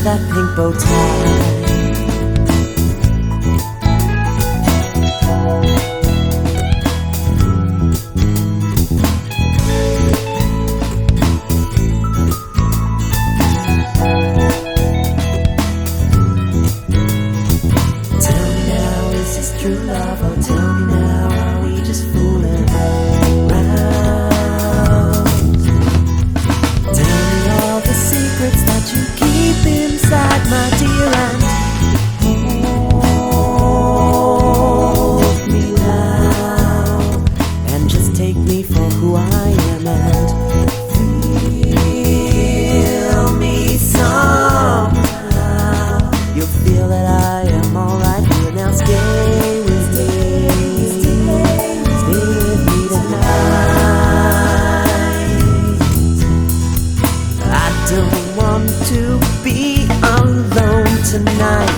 that pink bow tie. Tell me now, is this true love? Oh, tell me now, are we just fooling around? Tell me all the secrets that you keep inside, my dear, and hold me now, and just take me for who I am, and feel me somehow. You'll feel that I am alright here now. Stay with me, stay with me tonight. I don't want to be alone tonight.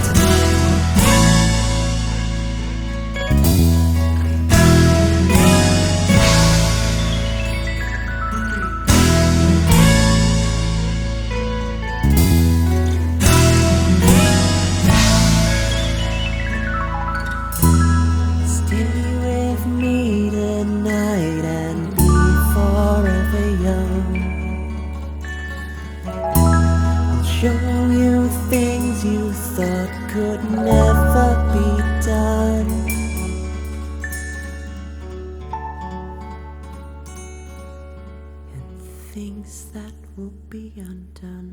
Stay with me tonight and be forever young. I'll show you things you thought could never be done, and things that will be undone.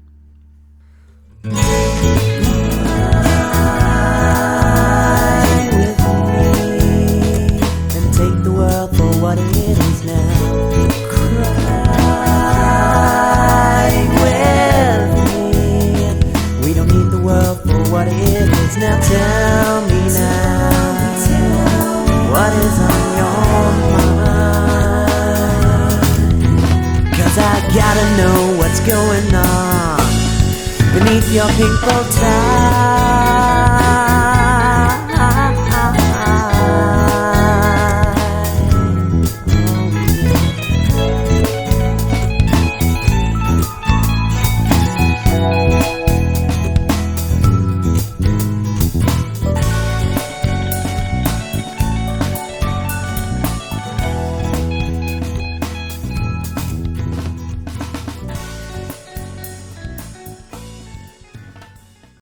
Cry with me and take the world for what it is now. Cry with me. We don't need the world for what it is now. Tell me now, what is on your mind? 'Cause I gotta know what's going on beneath your pink bow tie.